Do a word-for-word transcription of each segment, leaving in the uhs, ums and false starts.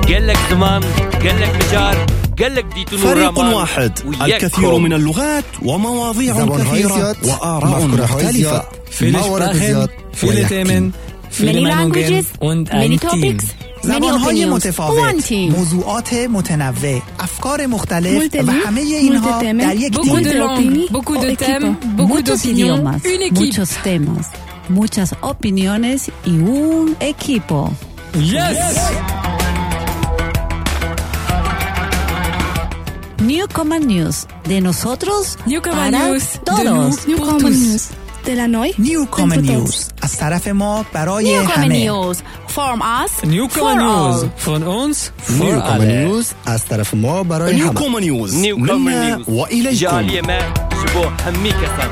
قال لك زمان قال لك مجار قال لك ديتون فريق واحد، الكثير من اللغات ومواضيع كثيرة وآراء مختلفة. Viele Sprachen, viele Themen, viele Meinungen und ein Team. زبان‌های متفاوت، موضوعات متنوع، افکار مختلف و همه اینها در یک Beaucoup de langues, beaucoup de thèmes, beaucoup d'opinions, une équipe. Muchos temas, muchas opiniones y un equipo. Yes! Newcomer News, de nosotros Newcomer para News, todos. de nous, pour tous. de la noi Newcomer News از طرف ما برای همه. News from us Newcomer News von uns für Newcomer alle. News از طرف ما برای همه. Newcomer News Newcomer منا News وإليكم. جالية ما شبو همي كسان.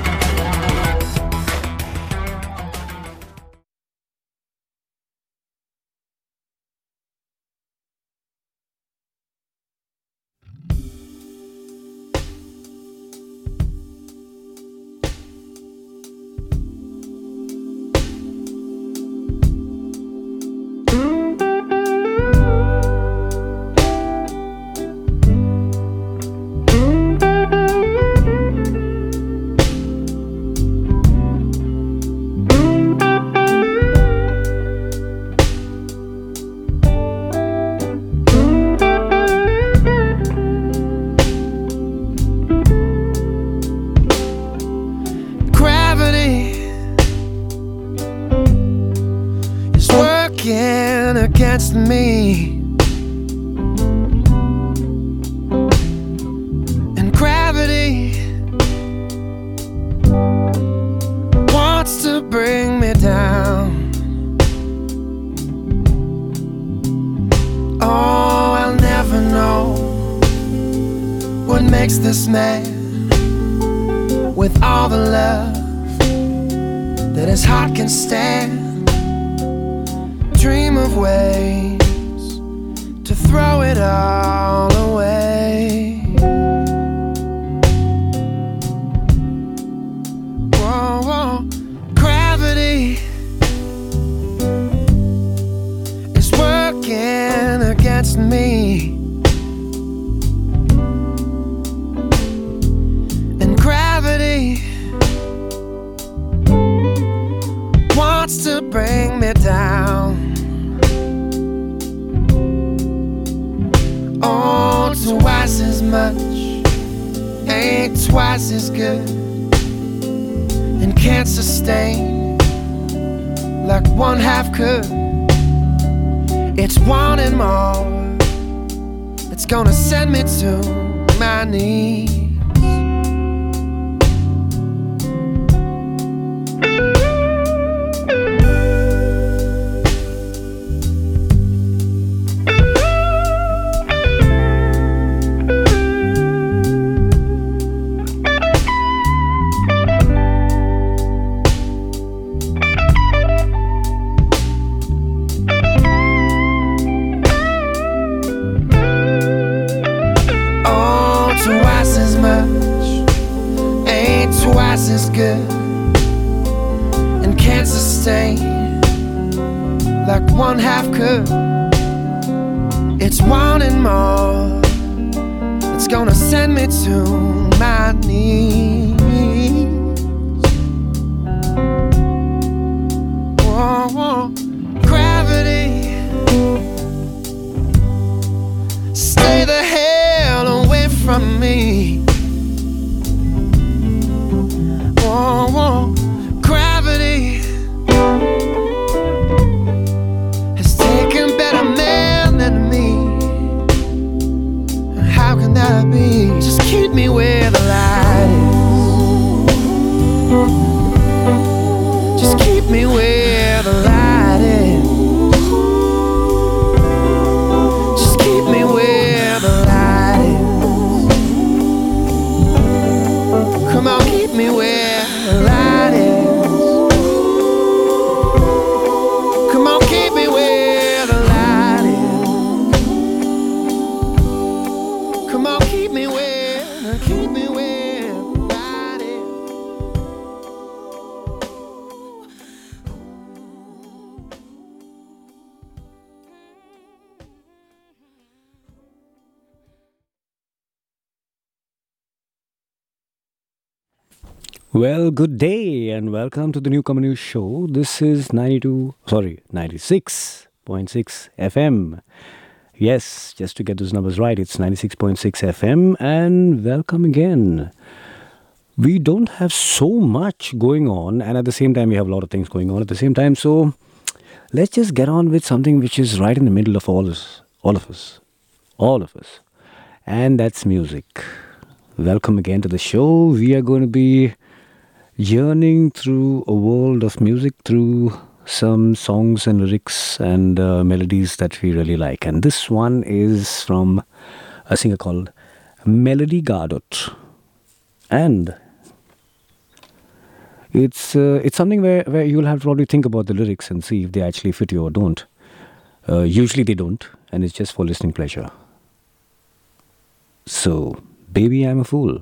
Against me, and gravity wants to bring me down. Oh, I'll never know what makes this man with all the love that his heart can stand. Dream of ways to throw it all away. Whoa, whoa. Gravity is working against me, and gravity wants to bring me down. Oh, twice as much ain't twice as good, and can't sustain like one half could. It's wanting more, it's gonna send me to my knees. Is good and can't sustain like one half could. It's wanting more, it's gonna send me to my knees. Whoa, whoa. Gravity, stay the hell away from me. Whoa, whoa. Gravity has taken better men than me. How can that be? Just keep me where the light is. Just keep me where the light is. Just keep me where the light is. Come on, keep me where the light is. Come on, keep me where the light is. Come on, keep me where, keep me where the light is. Well, good day and welcome to the Newcomer News Show. This is ninety-two, sorry, ninety-six point six F M. Yes, just to get those numbers right, it's ninety-six point six F M and welcome again. We don't have so much going on and at the same time we have a lot of things going on at the same time. So let's just get on with something which is right in the middle of all us, all of us, all of us. And that's music. Welcome again to the show. We are going to be journeying through a world of music through some songs and lyrics and uh, melodies that we really like. And this one is from a singer called Melody Gardot. And it's uh, it's something where, where you'll have to probably think about the lyrics and see if they actually fit you or don't. Uh, usually they don't, and it's just for listening pleasure. So, Baby, I'm a Fool.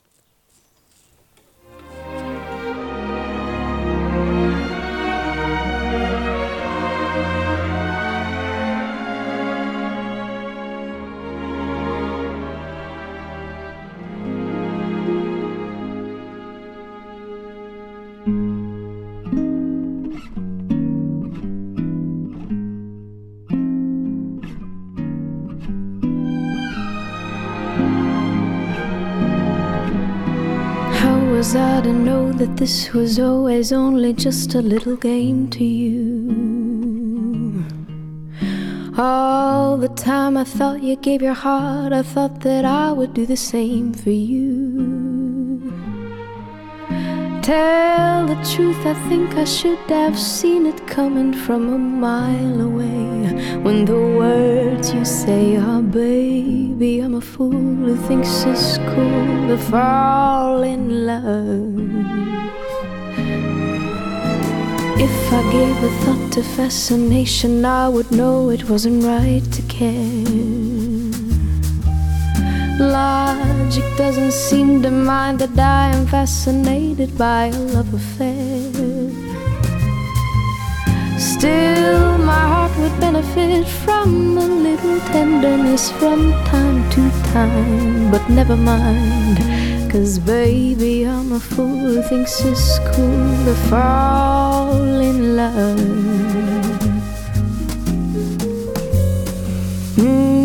Was I to know that this was always only just a little game to you? All the time I thought you gave your heart, I thought that I would do the same for you. Tell the truth, I think I should have seen it coming from a mile away. When the words you say are, baby, I'm a fool who thinks it's cool to fall in love. If I gave a thought to fascination, I would know it wasn't right to care. Logic doesn't seem to mind that I am fascinated by a love affair. Still, my heart would benefit from a little tenderness from time to time. But never mind, 'cause baby, I'm a fool who thinks it's cool to fall in love. Mm.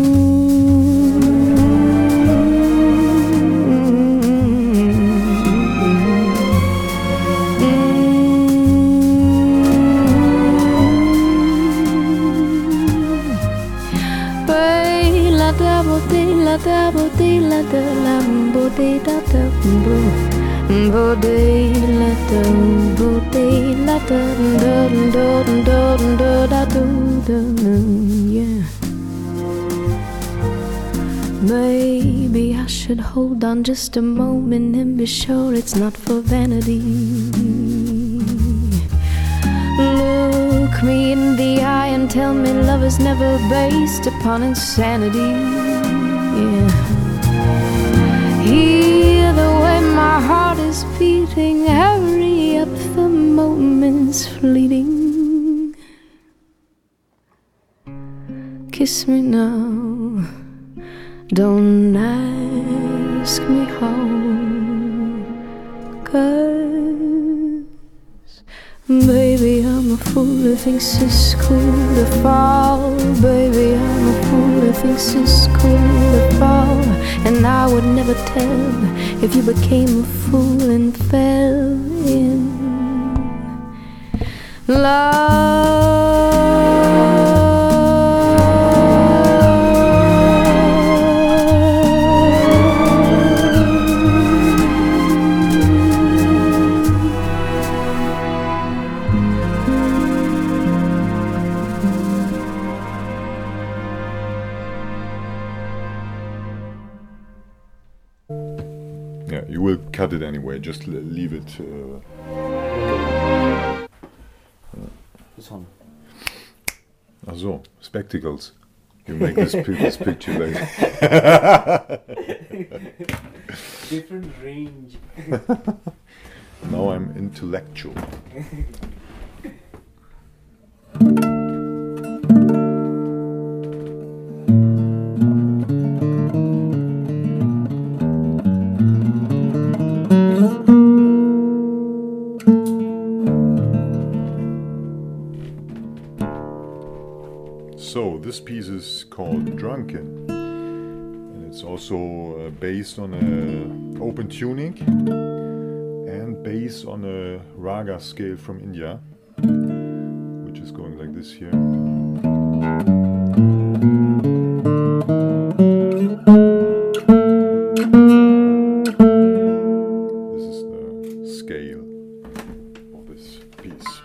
La da bo de la da la bo de da da bo bo de la da bo de la da da da da da da da, yeah. Maybe I should hold on just a moment and be sure it's not for vanity. Look me in the eye and tell me love is never based upon insanity. Yeah. Hear the way my heart is beating, hurry up, the moment's fleeting. Kiss me now, don't ask me how, 'cause baby, I'm a fool who thinks it's cool to fall. Baby, I'm a fool who thinks it's cool to fall. And I would never tell if you became a fool and fell in love. You will cut it anyway, just leave it. Uh, This one. Ach so, spectacles. You make this, this picture later. Different range. Now I'm intellectual. piece is called Drunken. And it's also uh, based on a open tuning and based on a raga scale from India, which is going like this here. This is the scale of this piece.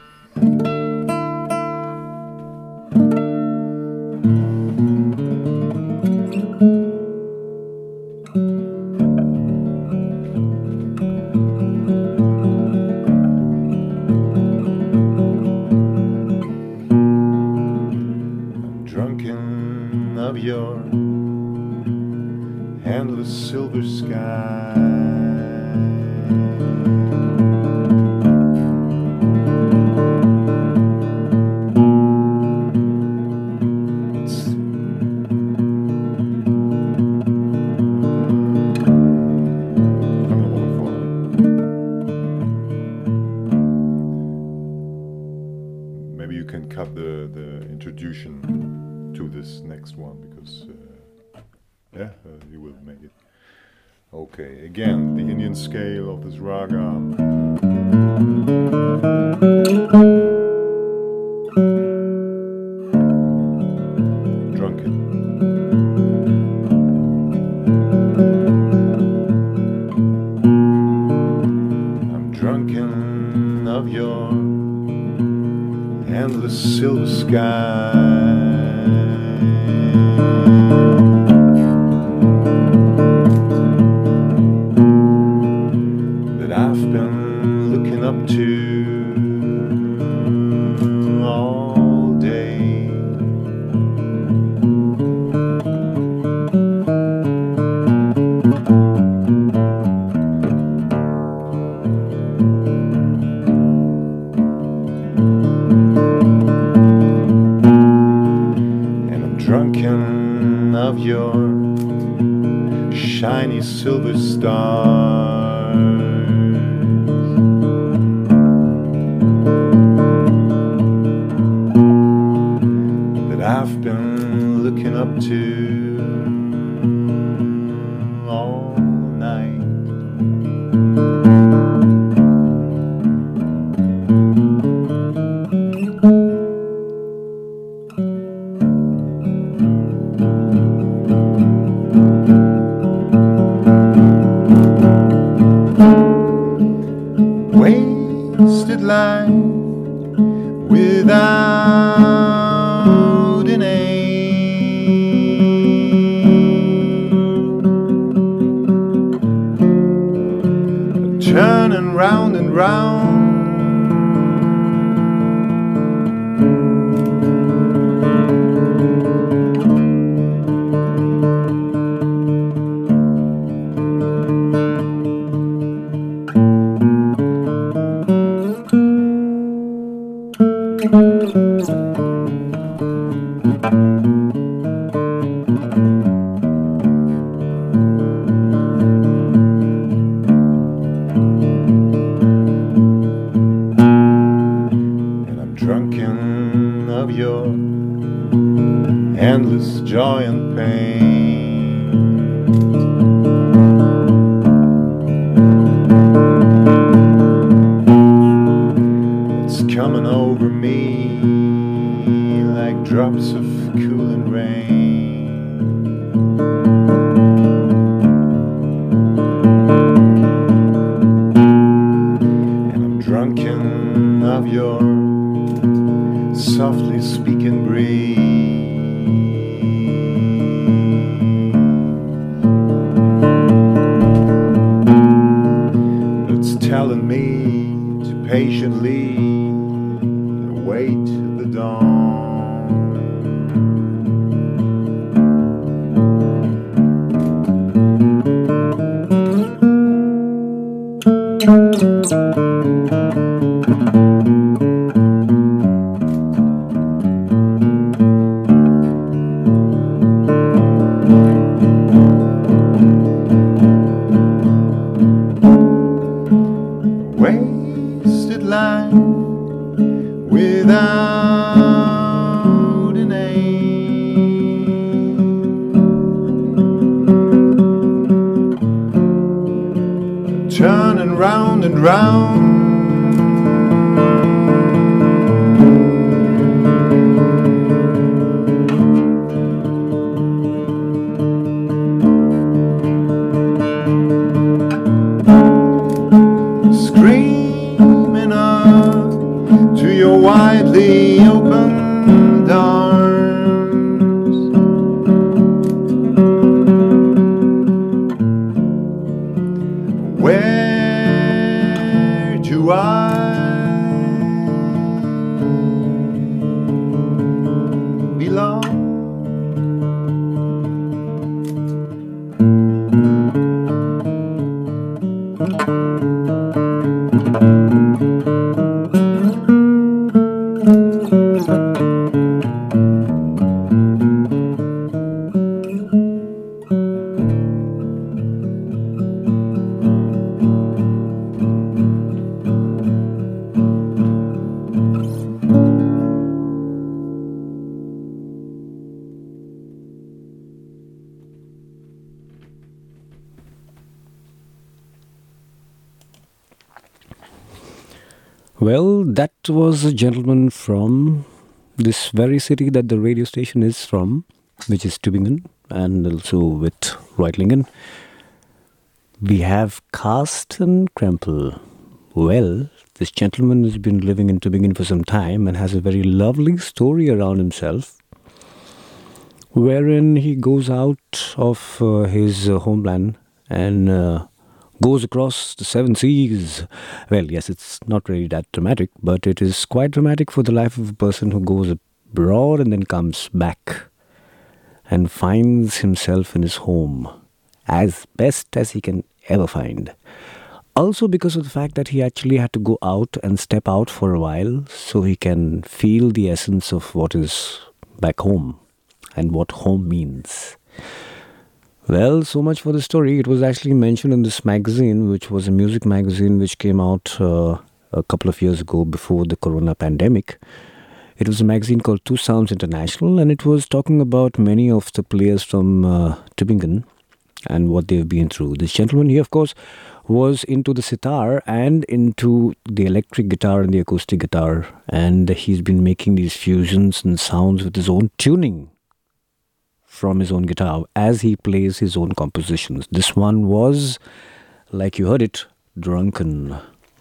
Your endless silver sky, it's maybe you can cut the the introduction to this next one, because uh, yeah, uh, you will make it. Okay, again, the Indian scale of this raga. Drunken. I'm drunken of your endless silver sky. That I've been looking up to all day. Drunken of your shiny silver stars, that I've been looking up to all night. Wasted life without an aim, turning round and round. Drunken of your endless joy and pain, it's coming over me like drops of cooling rain. And I'm drunken of your softly speaking breeze, it's telling me to patiently await the dawn. round and round. Screaming up to your widely opened arms. Where do I belong? Well, that was a gentleman from this very city that the radio station is from, which is Tübingen, and also with Reutlingen. We have Carsten Krempel. Well, this gentleman has been living in Tübingen for some time and has a very lovely story around himself, wherein he goes out of uh, his uh, homeland and uh, goes across the seven seas. Well, yes, it's not really that dramatic, but it is quite dramatic for the life of a person who goes abroad and then comes back and finds himself in his home as best as he can ever find. Also because of the fact that he actually had to go out and step out for a while so he can feel the essence of what is back home and what home means. Well, so much for the story. It was actually mentioned in this magazine, which was a music magazine which came out uh, a couple of years ago before the corona pandemic. It was a magazine called Two Sounds International, and it was talking about many of the players from uh, Tübingen and what they've been through. This gentleman here, of course, was into the sitar and into the electric guitar and the acoustic guitar, and he's been making these fusions and sounds with his own tuning from his own guitar as he plays his own compositions. This one was, like you heard it, Drunken.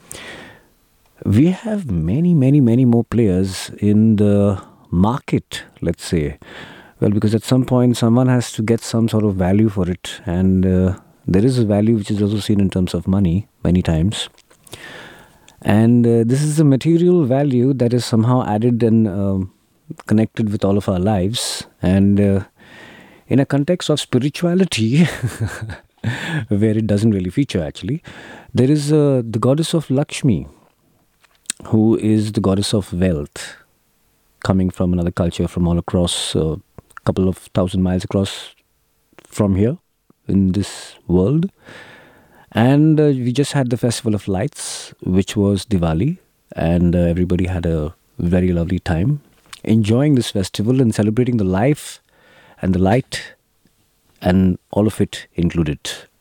We have many, many, many more players in the market, let's say. Well, because at some point someone has to get some sort of value for it, and uh, there is a value which is also seen in terms of money many times. And uh, this is a material value that is somehow added and uh, connected with all of our lives. And uh, in a context of spirituality, where it doesn't really feature actually, there is uh, the goddess of Lakshmi, who is the goddess of wealth, coming from another culture from all across, a uh, couple of thousand miles across from here in this world. And uh, we just had the Festival of Lights, which was Diwali, and uh, everybody had a very lovely time enjoying this festival and celebrating the life and the light and all of it included.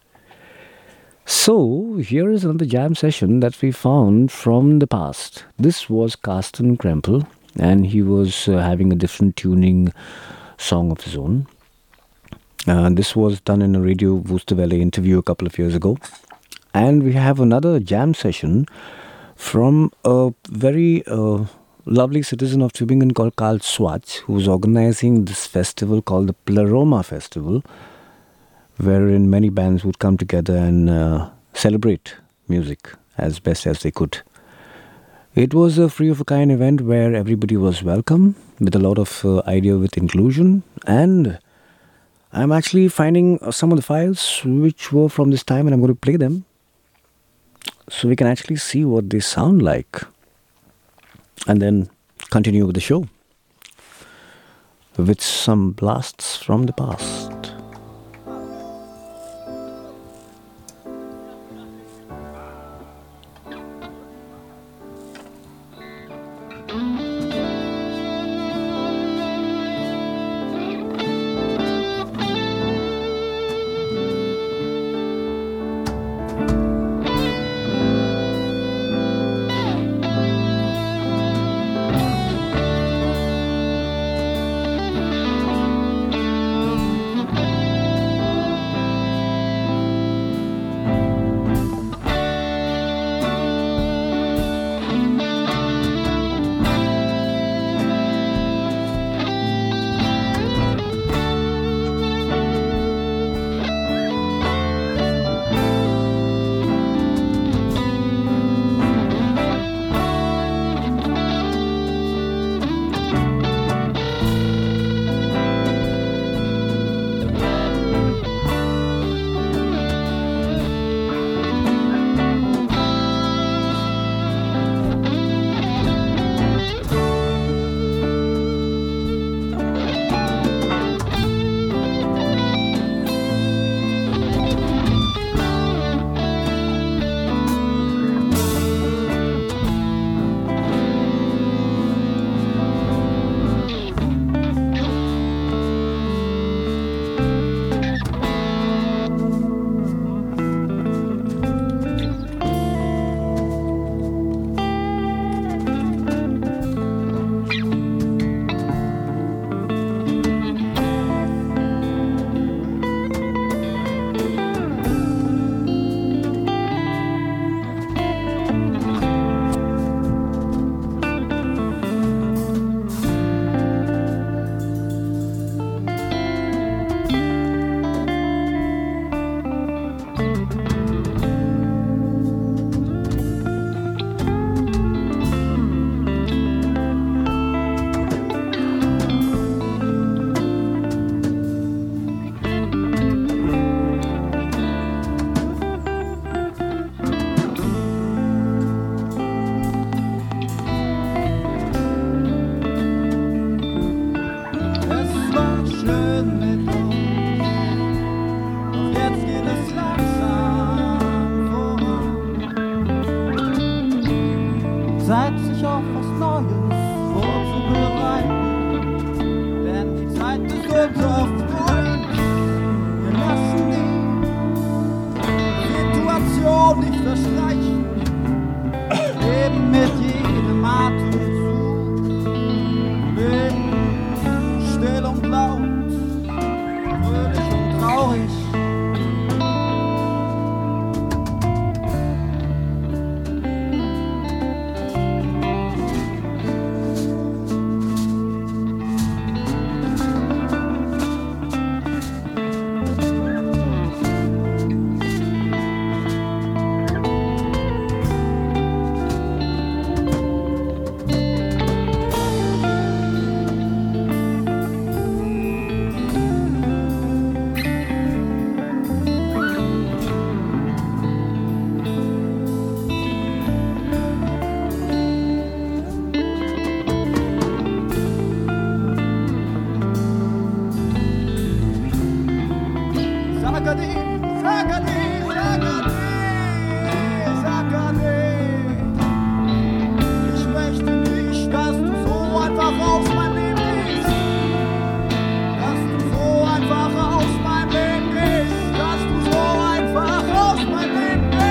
So, here is another jam session that we found from the past. This was Carsten Krempel, and he was uh, having a different tuning song of his own. Uh, this was done in a Radio Wusterwelle interview a couple of years ago. And we have another jam session from a very uh, lovely citizen of Tübingen called Karl Schwarz, who is organizing this festival called the Pleroma Festival, wherein many bands would come together and uh, celebrate music as best as they could. It was a free-of-a-kind event where everybody was welcome, with a lot of uh, idea with inclusion, and I'm actually finding uh, some of the files which were from this time, and I'm going to play them so we can actually see what they sound like, and then continue with the show with some blasts from the past. Sagadi, Sagadi, Sagadi, Sagadi. Ich möchte nicht, dass du so einfach aus meinem Leben gehst. Dass du so einfach aus meinem Leben gehst. Dass du so einfach aus meinem Leben gehst.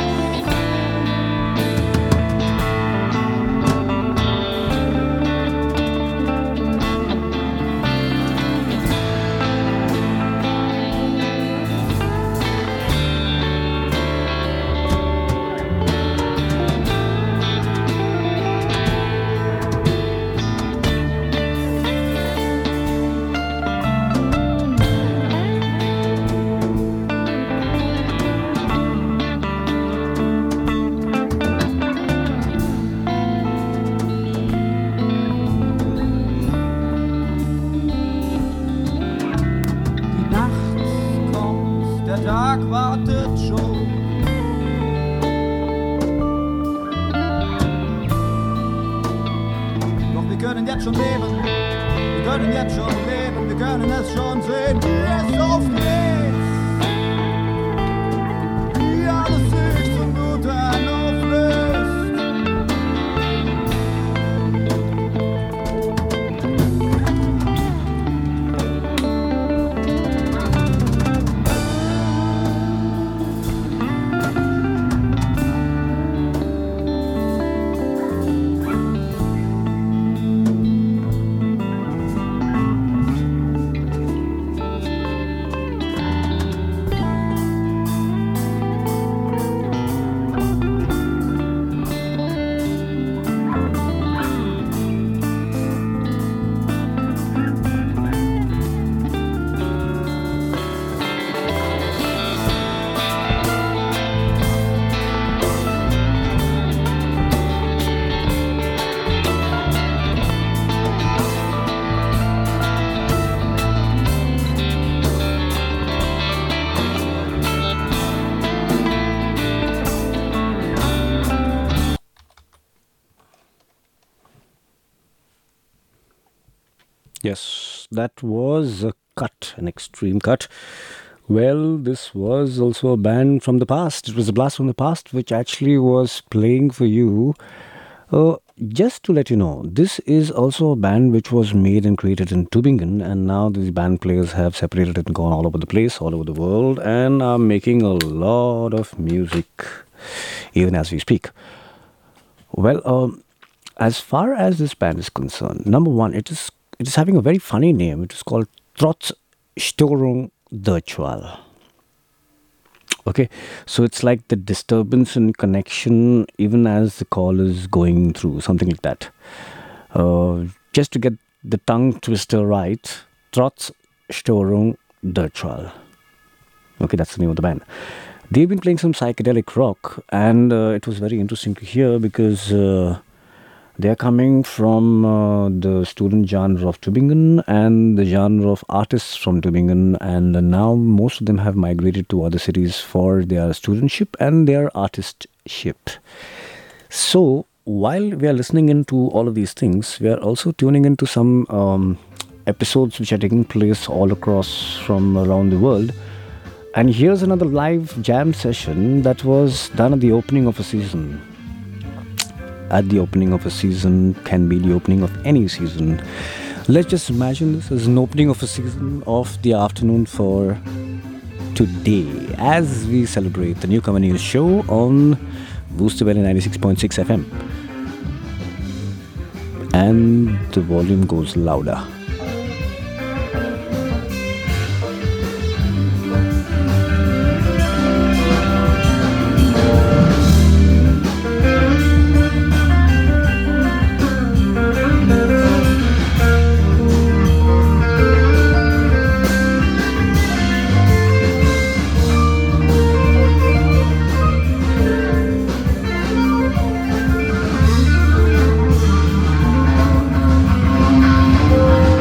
Wartet schon. Doch wir können jetzt schon leben, wir können jetzt schon leben, wir können es schon sehen, wie es aufgeht. Wie alles sich zum Guten auflöst. Yes, that was a cut, an extreme cut. Well, this was also a band from the past. It was a blast from the past, which actually was playing for you. Uh, just to let you know, this is also a band which was made and created in Tübingen, and now the band players have separated and gone all over the place, all over the world, and are making a lot of music, even as we speak. Well, um, as far as this band is concerned, number one, it is It is having a very funny name. It is called Trotz Störung Durchfall. Okay, so it's like the disturbance in connection even as the call is going through, something like that. Uh, just to get the tongue twister right, Trotz Störung Durchfall. Okay, that's the name of the band. They've been playing some psychedelic rock, and uh, it was very interesting to hear because uh, they are coming from uh, the student genre of Tübingen and the genre of artists from Tübingen, and uh, now most of them have migrated to other cities for their studentship and their artistship. So while we are listening into all of these things, we are also tuning into some um, episodes which are taking place all across from around the world. And here's another live jam session that was done at the opening of a season. At the opening of a season can be the opening of any season. Let's just imagine this as an opening of a season of the afternoon for today, as we celebrate the Newcomer News Show on Booster Valley ninety-six point six F M. And the volume goes louder. Thank you.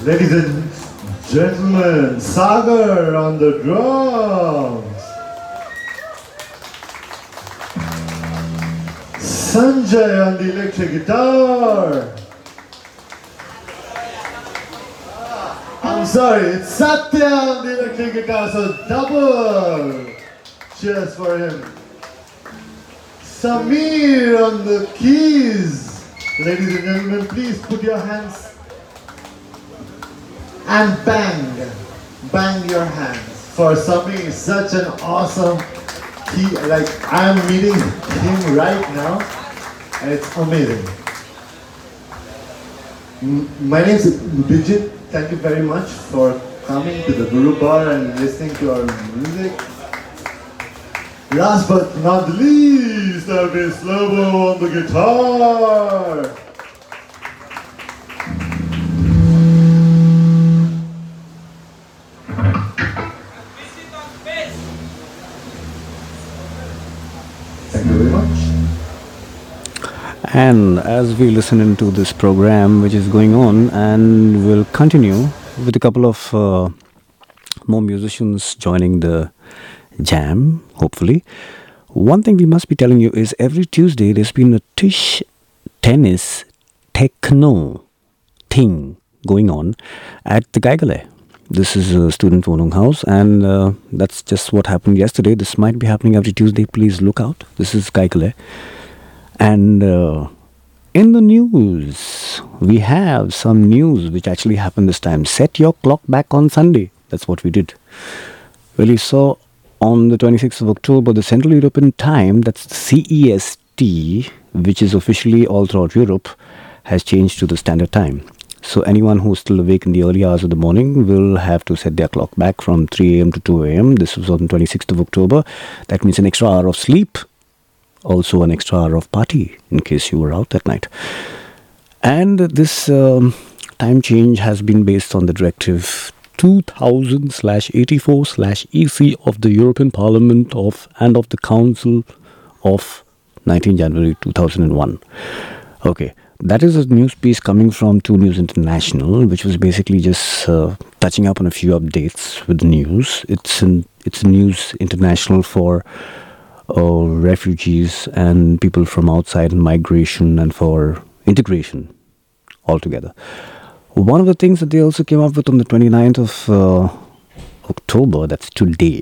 Ladies and gentlemen, Sagar on the drums. Sanjay on the electric guitar. I'm sorry, it's Satya on the electric guitar, so double cheers for him. Samir on the keys. Ladies and gentlemen, please put your hands and bang, bang your hands for Samir. Such an awesome key, like I'm meeting him right now and it's amazing. My name is Bijit. Thank you very much for coming to the Guru Bar and listening to our music. Last but not least, there'll be Slobo on the guitar. Thank you very much. And as we listen into this program which is going on, and we'll continue with a couple of uh, more musicians joining the jam, hopefully. One thing we must be telling you is every Tuesday there's been a Tisch tennis techno thing going on at the Geigele. This is a student Wohnung house, and uh, that's just what happened yesterday. This might be happening every Tuesday. Please look out. This is Geigele. And uh, in the news, we have some news which actually happened this time. Set your clock back on Sunday. That's what we did. Well, you saw on the twenty-sixth of October, the Central European Time, that's C E S T, which is officially all throughout Europe, has changed to the Standard Time. So anyone who's still awake in the early hours of the morning will have to set their clock back from three a.m. to two a.m. This was on the twenty-sixth of October. That means an extra hour of sleep. Also an extra hour of party, in case you were out that night. And this um, time change has been based on the Directive two thousand eighty-four E C of the European Parliament of and of the Council of nineteenth January two thousand one. Okay, that is a news piece coming from Two News International, which was basically just uh, touching up on a few updates with the news. It's an, it's News International for Uh, refugees and people from outside and migration and for integration altogether. One of the things that they also came up with on the twenty-ninth of uh, October, that's today,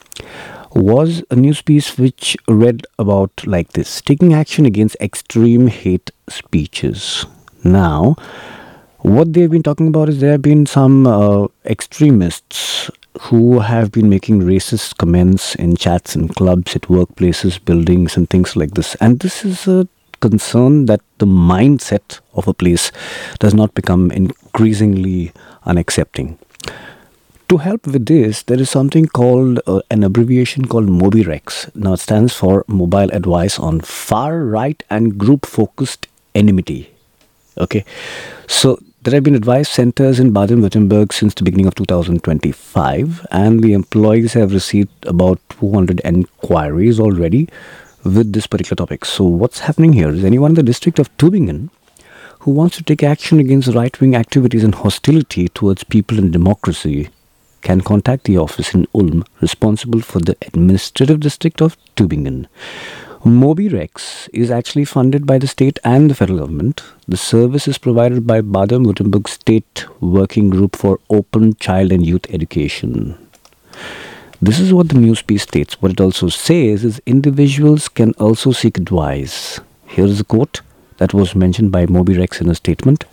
was a news piece which read about like this: taking action against extreme hate speeches. Now, what they've been talking about is there have been some uh, extremists who have been making racist comments in chats and clubs at workplaces, buildings and things like this. And this is a concern that the mindset of a place does not become increasingly unaccepting. To help with this, there is something called uh, an abbreviation called MobiRex. Now it stands for Mobile Advice on Far Right and Group Focused Enmity. Okay, so there have been advice centers in Baden-Württemberg since the beginning of two thousand twenty-five, and the employees have received about two hundred enquiries already with this particular topic. So what's happening here is anyone in the district of Tübingen who wants to take action against right-wing activities and hostility towards people and democracy can contact the office in Ulm responsible for the administrative district of Tübingen. MobiRex is actually funded by the state and the federal government. The service is provided by Baden-Württemberg State Working Group for Open Child and Youth Education. This is what the news piece states. What it also says is individuals can also seek advice. Here is a quote that was mentioned by MobiRex in a statement.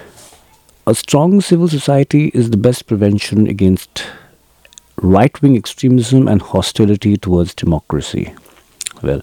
A strong civil society is the best prevention against right-wing extremism and hostility towards democracy. Well,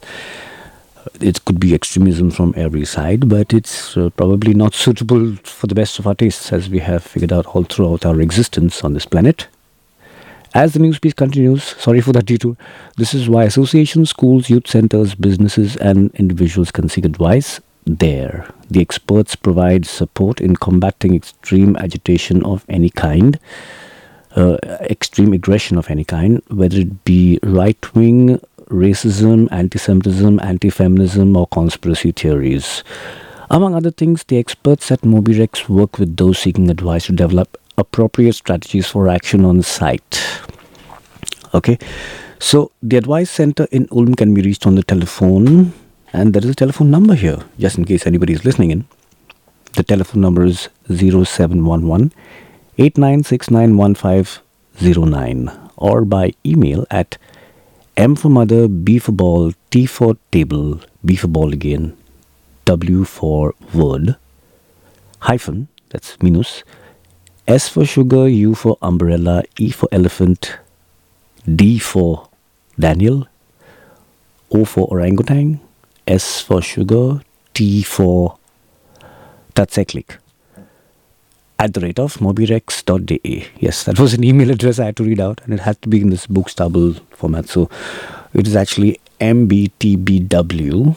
it could be extremism from every side, but it's uh, probably not suitable for the best of our tastes, as we have figured out all throughout our existence on this planet. As the news piece continues, sorry for that detour, this is why associations, schools, youth centers, businesses and individuals can seek advice there. The experts provide support in combating extreme agitation of any kind, uh, extreme aggression of any kind, whether it be right-wing, racism, anti-Semitism, anti-feminism or conspiracy theories. Among other things, the experts at MobiRex work with those seeking advice to develop appropriate strategies for action on site. Okay, so the Advice Center in Ulm can be reached on the telephone, and there is a telephone number here, just in case anybody is listening in. The telephone number is zero seven one one, eight nine six nine, one five zero nine, or by email at M for mother, B for ball, T for table, B for ball again, W for word, hyphen, that's minus, S for sugar, U for umbrella, E for elephant, D for Daniel, O for orangutan, S for sugar, T for Tatseklik, at the rate of mobirex dot d a. Yes, that was an email address I had to read out, and it had to be in this bookstable format. So it is actually M B T B W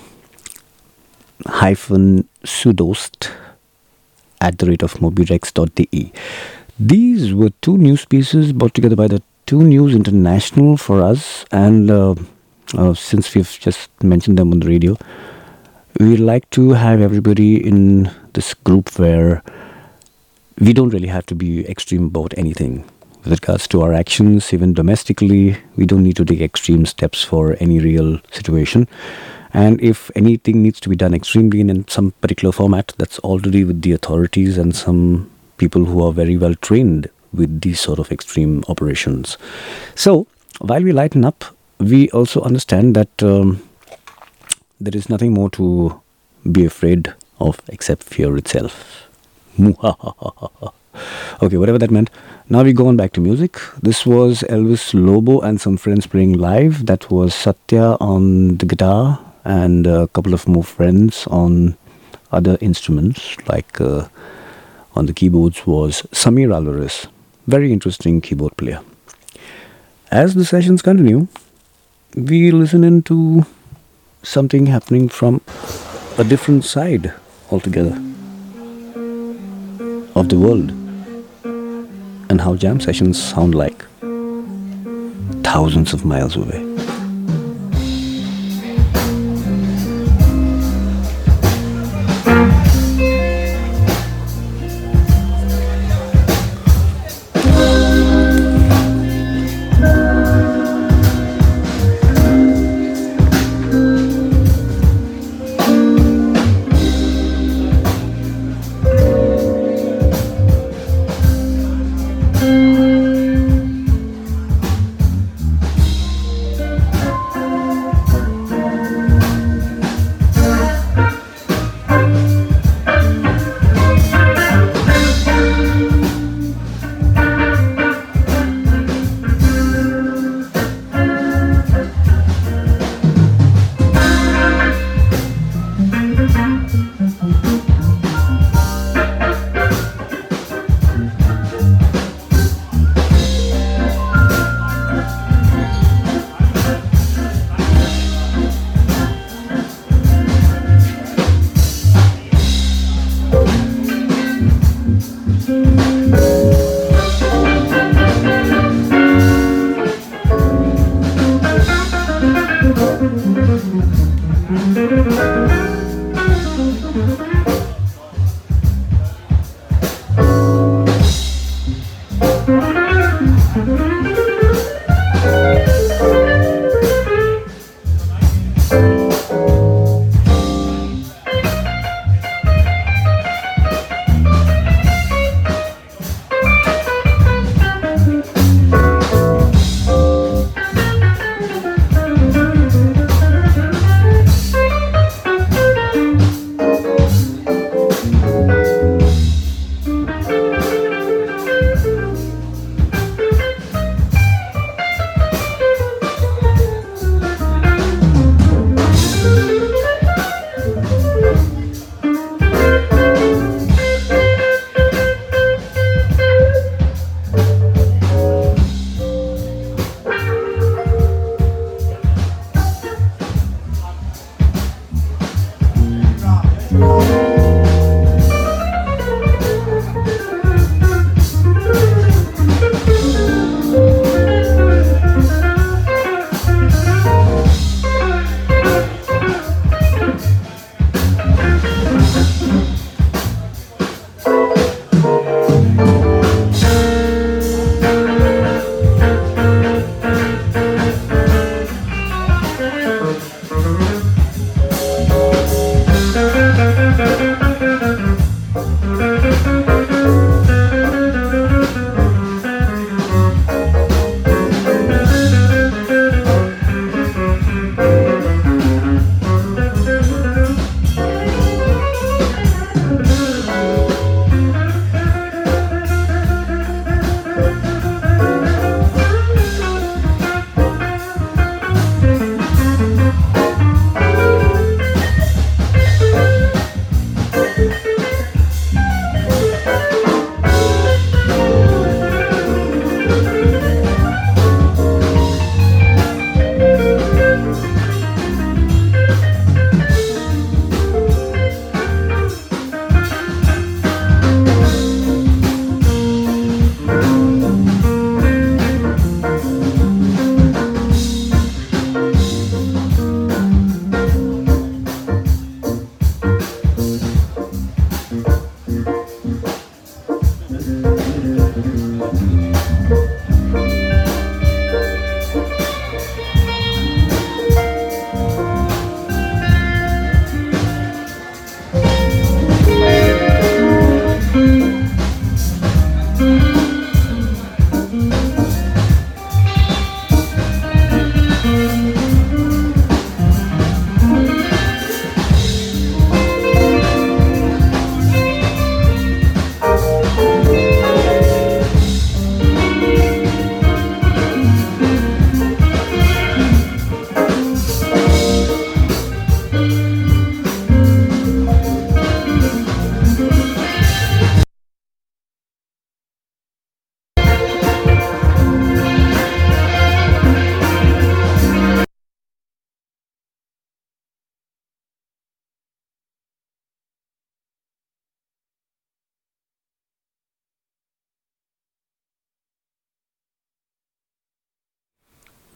hyphen pseudost at the rate of mobirex dot d a. These were two news pieces brought together by the Two News International for us, and uh, uh, since we've just mentioned them on the radio, we'd like to have everybody in this group where we don't really have to be extreme about anything. With regards to our actions, even domestically, we don't need to take extreme steps for any real situation. And if anything needs to be done extremely in some particular format, that's all to do with the authorities and some people who are very well trained with these sort of extreme operations. So, while we lighten up, we also understand that um, there is nothing more to be afraid of except fear itself. Okay, whatever that meant. Now we go on back to music. This was Elvis Lobo and some friends playing live. That was Satya on the guitar and a couple of more friends on other instruments, like uh, on the keyboards was Samir Alvarez. Very interesting keyboard player. As the sessions continue, we listen into something happening from a different side altogether of the world, and how jam sessions sound like thousands of miles away.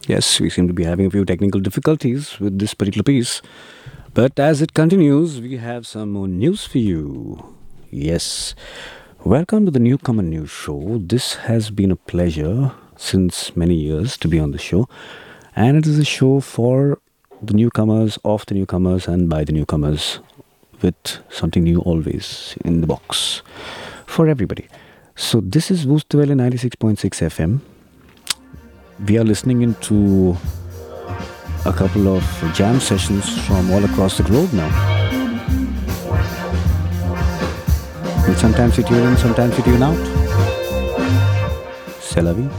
Yes, we seem to be having a few technical difficulties with this particular piece. But as it continues, we have some more news for you. Yes. Welcome to the Newcomer News Show. This has been a pleasure since many years to be on the show. And it is a show for the newcomers, of the newcomers, and by the newcomers, with something new always in the box for everybody. So this is Wustavelle ninety-six point six F M. We are listening into a couple of jam sessions from all across the globe now. And sometimes we tune in, sometimes we tune out. C'est la vie.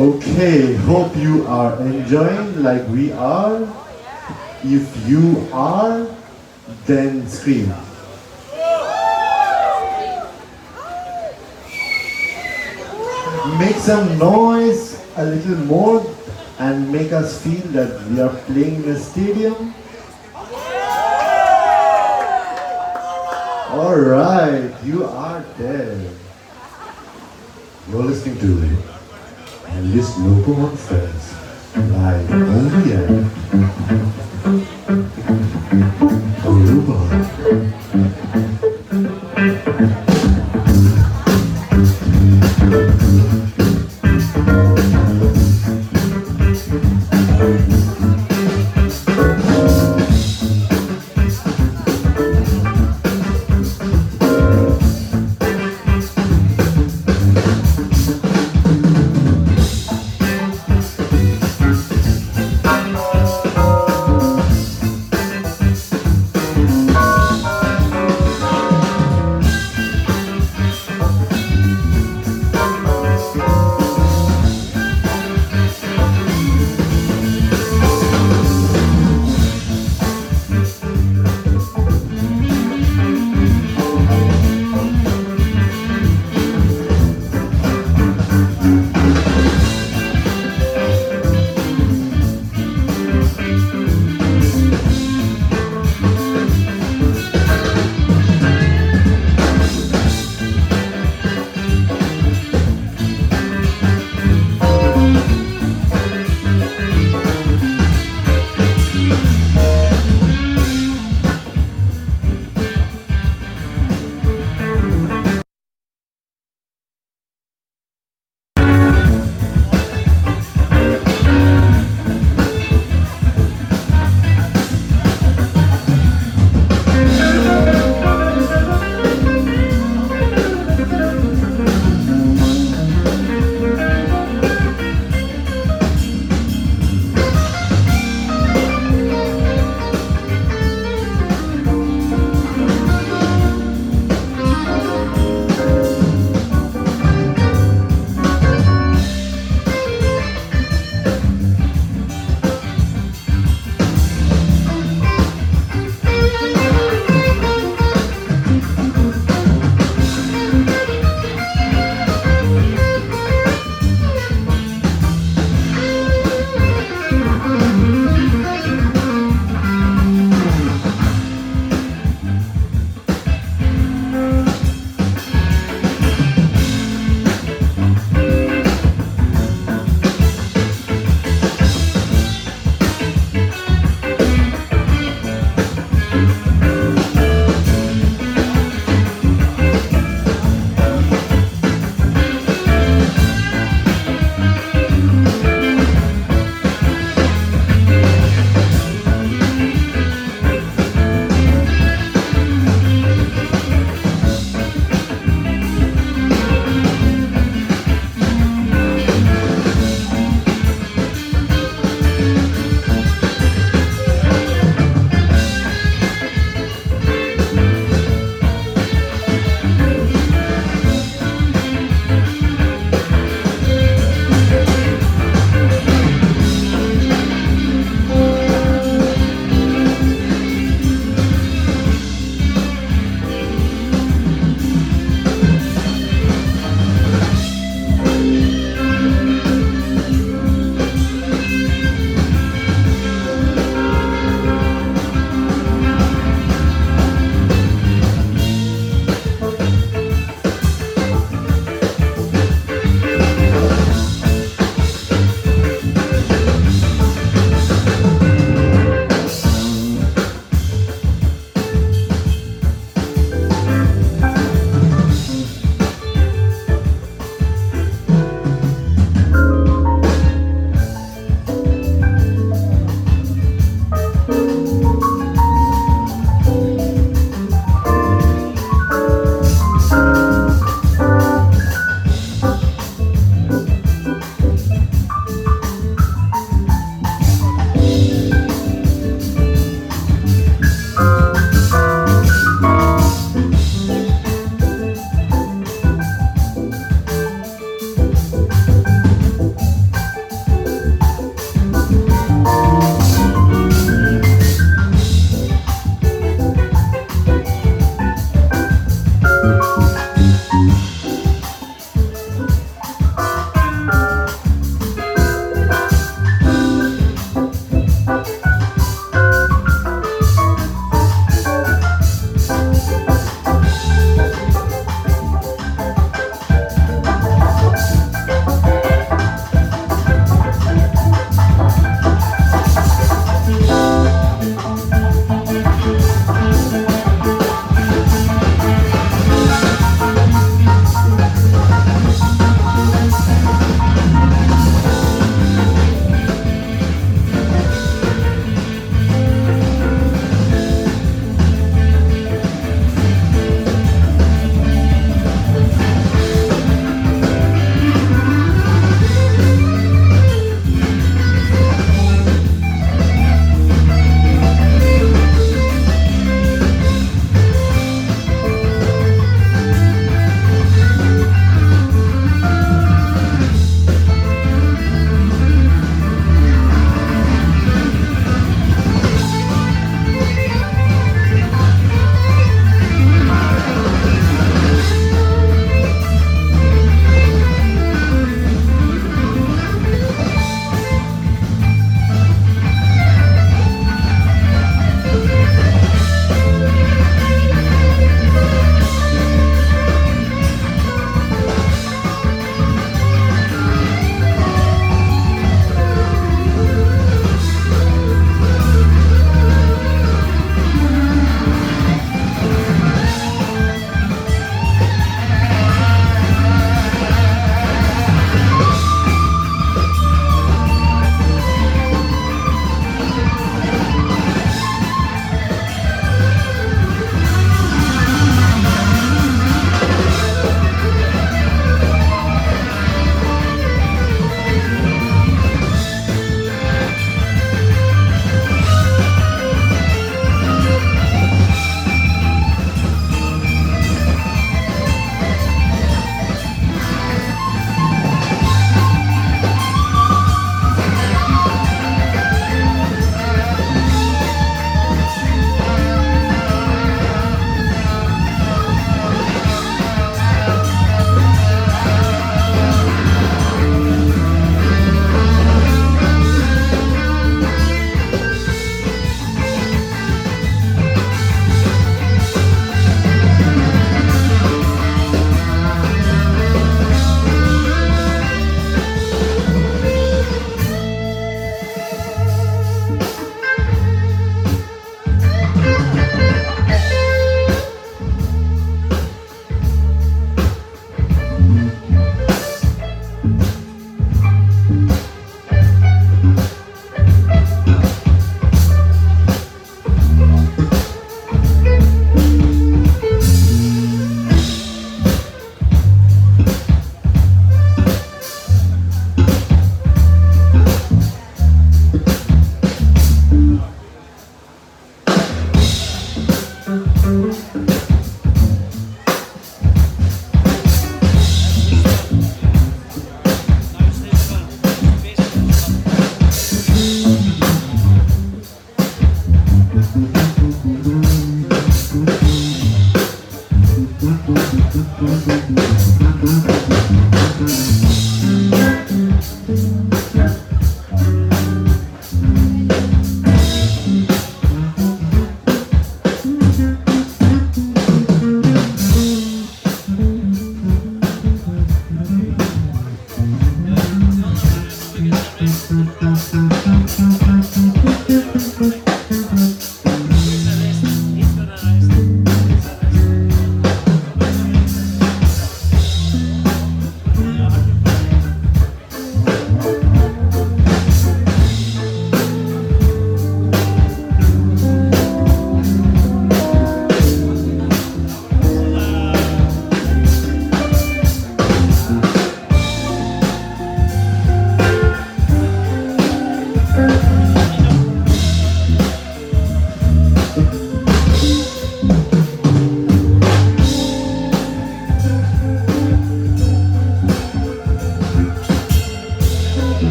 Okay, hope you are enjoying like we are. If you are, then scream. Make some noise a little more and make us feel that we are playing in a stadium. Alright, you are there. You're listening to it. And this local monsters live only at Aruba.